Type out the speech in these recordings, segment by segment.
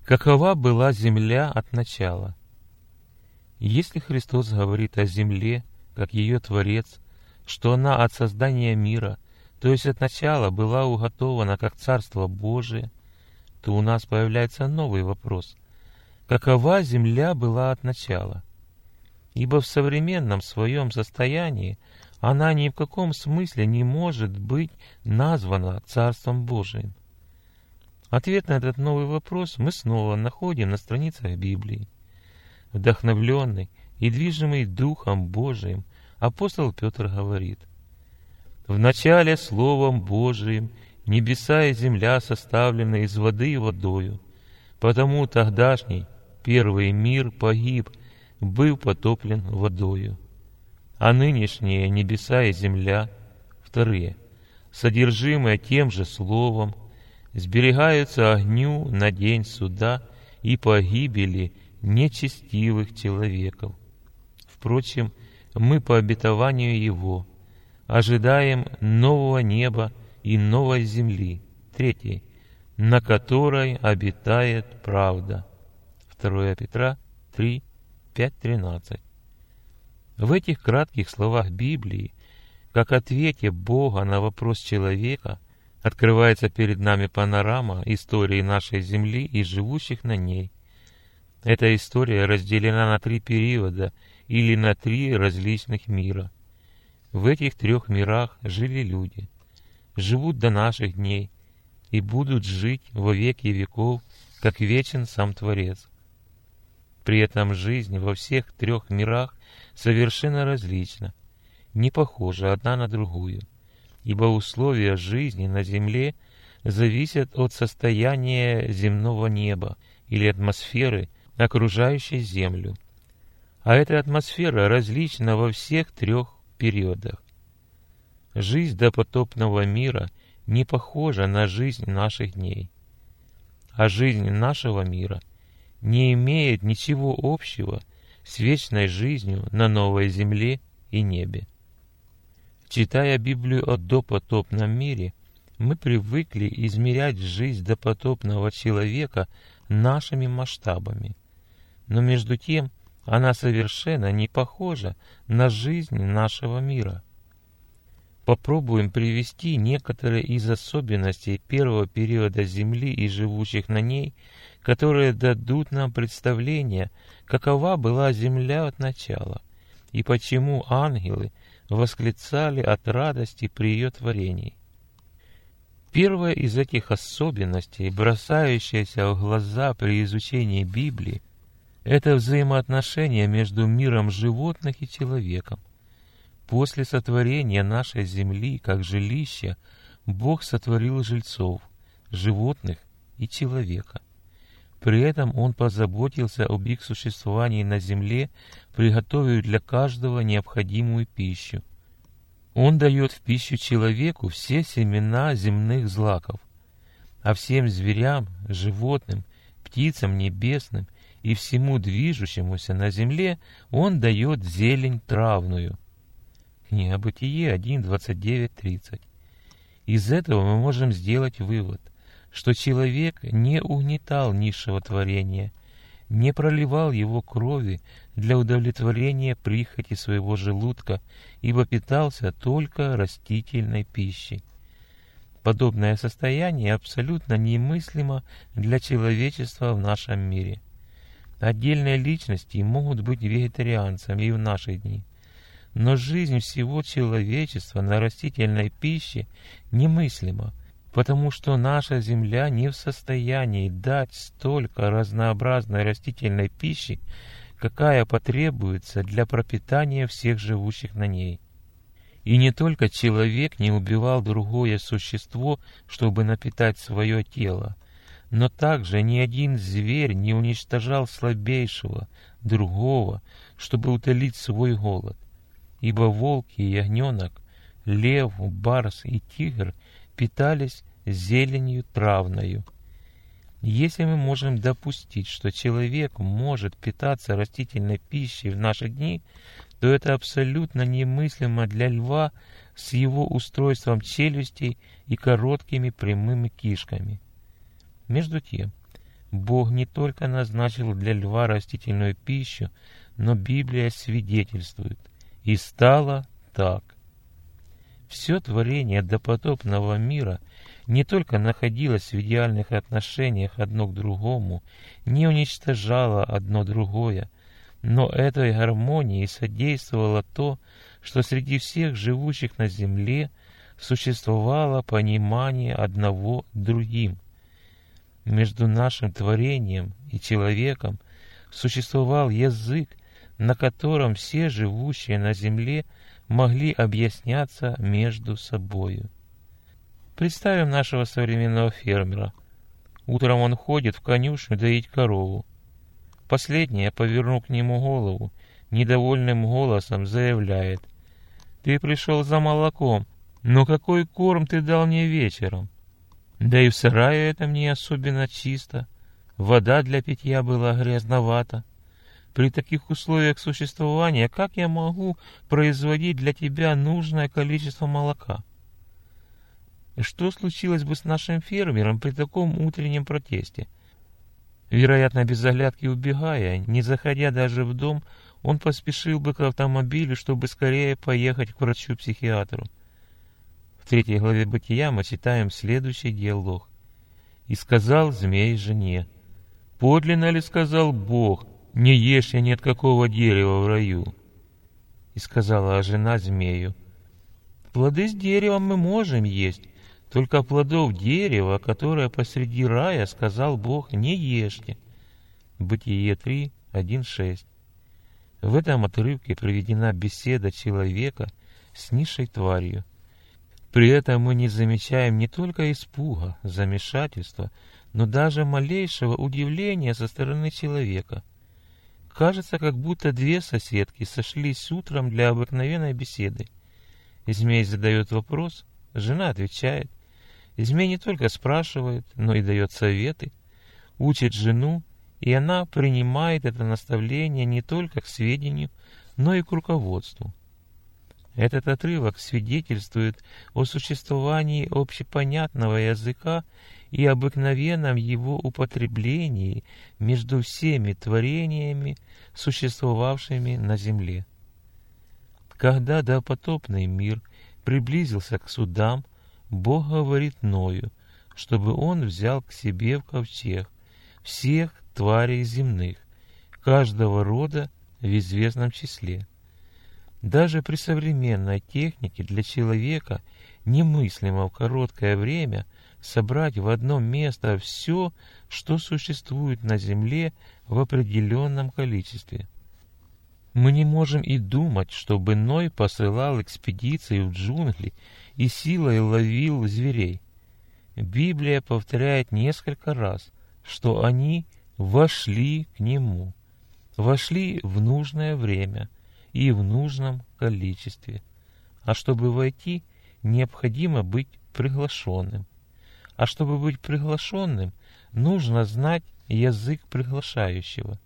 Какова была земля от начала? Если Христос говорит о земле, как ее Творец, что она от создания мира, то есть от начала была уготована как Царство Божие, то у нас появляется новый вопрос. Какова земля была от начала? Ибо в современном своем состоянии она ни в каком смысле не может быть названа Царством Божиим. Ответ на этот новый вопрос мы снова находим на страницах Библии. Вдохновленный и движимый Духом Божиим, апостол Петр говорит: «В начале Словом Божиим небеса и земля составлены из воды и водою, потому тогдашний первый мир погиб, был потоплен водою. А нынешние небеса и земля, вторые, содержимые тем же Словом, сберегаются огню на день суда и погибели нечестивых человеков. Впрочем, мы по обетованию Его ожидаем нового неба и новой земли, третьей, на которой обитает правда». 2 Петра 3, 5-13. В этих кратких словах Библии, как ответе Бога на вопрос человека, открывается перед нами панорама истории нашей земли и живущих на ней. Эта история разделена на 3 периода или на 3 различных мира. В этих 3 мирах жили люди, живут до наших дней и будут жить во веки веков, как вечен сам Творец. При этом жизнь во всех 3 мирах совершенно различна, не похожа одна на другую, ибо условия жизни на земле зависят от состояния земного неба или атмосферы, окружающей Землю. А эта атмосфера различна во всех 3 периодах. Жизнь допотопного мира не похожа на жизнь наших дней, а жизнь нашего мира не имеет ничего общего с вечной жизнью на новой земле и небе. Читая Библию о допотопном мире, мы привыкли измерять жизнь допотопного человека нашими масштабами. Но между тем она совершенно не похожа на жизнь нашего мира. Попробуем привести некоторые из особенностей первого периода Земли и живущих на ней, которые дадут нам представление, какова была Земля от начала, и почему ангелы восклицали от радости при ее творении. Первая из этих особенностей, бросающаяся в глаза при изучении Библии, это взаимоотношения между миром животных и человеком. После сотворения нашей земли как жилища Бог сотворил жильцов, животных и человека. При этом Он позаботился об их существовании на земле, приготовив для каждого необходимую пищу. Он дает в пищу человеку все семена земных злаков, а всем зверям, животным, птицам небесным и всему движущемуся на земле Он дает зелень травную. Книга Бытие 1, 29, 30. Из этого мы можем сделать вывод, что человек не угнетал низшего творения, не проливал его крови для удовлетворения прихоти своего желудка, ибо питался только растительной пищей. Подобное состояние абсолютно немыслимо для человечества в нашем мире. Отдельные личности могут быть вегетарианцами и в наши дни, но жизнь всего человечества на растительной пище немыслима, потому что наша Земля не в состоянии дать столько разнообразной растительной пищи, какая потребуется для пропитания всех живущих на ней. И не только человек не убивал другое существо, чтобы напитать свое тело, но также ни один зверь не уничтожал слабейшего, другого, чтобы утолить свой голод. Ибо волк и ягненок, лев, барс и тигр питались зеленью травною. Если мы можем допустить, что человек может питаться растительной пищей в наши дни, то это абсолютно немыслимо для льва с его устройством челюстей и короткими прямыми кишками. Между тем, Бог не только назначил для льва растительную пищу, но Библия свидетельствует: «И стало так». Все творение допотопного мира не только находилось в идеальных отношениях одно к другому, не уничтожало одно другое, но этой гармонии содействовало то, что среди всех живущих на земле существовало понимание одного другим. Между нашим творением и человеком существовал язык, на котором все живущие на земле могли объясняться между собою. Представим нашего современного фермера. Утром он ходит в конюшню доить корову. Последняя, повернув к нему голову, недовольным голосом заявляет: «Ты пришел за молоком, но какой корм ты дал мне вечером? Да и в сарае это не особенно чисто, вода для питья была грязновата. При таких условиях существования как я могу производить для тебя нужное количество молока?» Что случилось бы с нашим фермером при таком утреннем протесте? Вероятно, без оглядки убегая, не заходя даже в дом, он поспешил бы к автомобилю, чтобы скорее поехать к врачу-психиатру. В 3 главе Бытия мы читаем следующий диалог. «И сказал змей жене: подлинно ли сказал Бог, не ешь я ни от какого дерева в раю? И сказала жена змею: плоды с дерева мы можем есть, только плодов дерева, которое посреди рая, сказал Бог, не ешьте». Бытие 3, 1, 6. В этом отрывке приведена беседа человека с низшей тварью. При этом мы не замечаем не только испуга, замешательства, но даже малейшего удивления со стороны человека. Кажется, как будто 2 соседки сошлись утром для обыкновенной беседы. Змей задает вопрос, жена отвечает. Змей не только спрашивает, но и дает советы, учит жену, и она принимает это наставление не только к сведению, но и к руководству. Этот отрывок свидетельствует о существовании общепонятного языка и обыкновенном его употреблении между всеми творениями, существовавшими на земле. Когда допотопный мир приблизился к судам, Бог говорит Ною, чтобы он взял к себе в ковчег всех тварей земных, каждого рода в известном числе. Даже при современной технике для человека немыслимо в короткое время собрать в одно место все, что существует на земле в определенном количестве. Мы не можем и думать, чтобы Ной посылал экспедиции в джунгли и силой ловил зверей. Библия повторяет несколько раз, что они вошли к Нему, вошли в нужное время и в нужном количестве. А чтобы войти, необходимо быть приглашенным. А чтобы быть приглашенным, нужно знать язык приглашающего.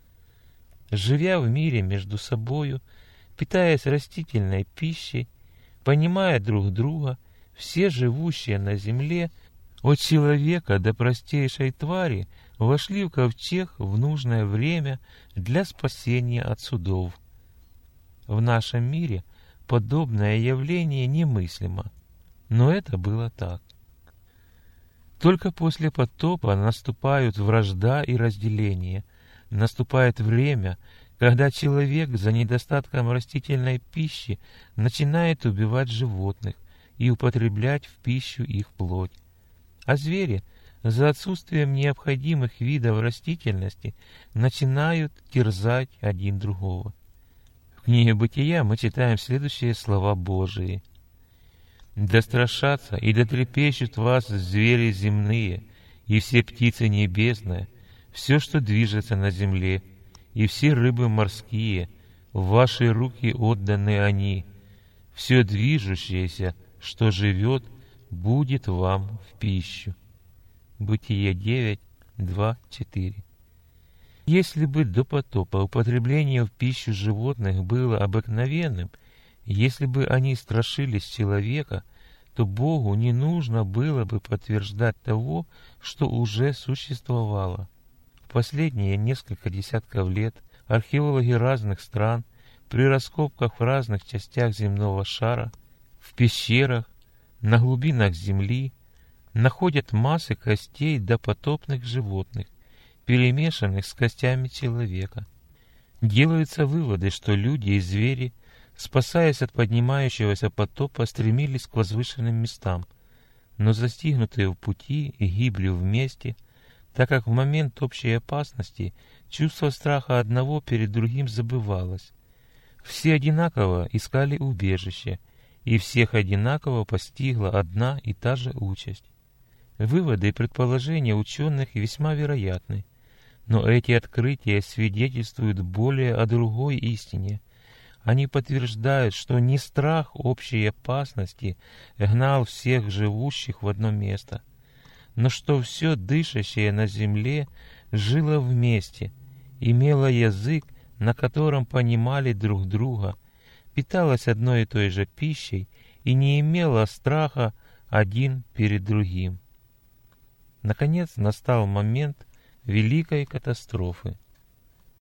Живя в мире между собою, питаясь растительной пищей, понимая друг друга, все живущие на земле, от человека до простейшей твари, вошли в ковчег в нужное время для спасения от судов. В нашем мире подобное явление немыслимо, но это было так. Только после потопа наступают вражда и разделение, наступает время, когда человек за недостатком растительной пищи начинает убивать животных и употреблять в пищу их плоть. А звери за отсутствием необходимых видов растительности начинают терзать один другого. В книге Бытия мы читаем следующие слова Божии. «Да страшатся и да трепещут вас звери земные, и все птицы небесные, все, что движется на земле, и все рыбы морские, в ваши руки отданы они. Все движущееся, что живет, будет вам в пищу». Бытие 9, 2, 4. Если бы до потопа употребление в пищу животных было обыкновенным, если бы они страшились человека, то Богу не нужно было бы подтверждать того, что уже существовало. последние несколько десятков лет археологи разных стран при раскопках в разных частях земного шара, в пещерах, на глубинах земли находят массы костей допотопных животных, перемешанных с костями человека. Делаются выводы, что люди и звери, спасаясь от поднимающегося потопа, стремились к возвышенным местам, но застигнутые в пути и гибли вместе, так как в момент общей опасности чувство страха одного перед другим забывалось. Все одинаково искали убежище, и всех одинаково постигла одна и та же участь. Выводы и предположения ученых весьма вероятны, но эти открытия свидетельствуют более о другой истине. Они подтверждают, что не страх общей опасности гнал всех живущих в одно место, но что все дышащее на земле жило вместе, имело язык, на котором понимали друг друга, питалось одной и той же пищей и не имело страха один перед другим. Наконец настал момент великой катастрофы.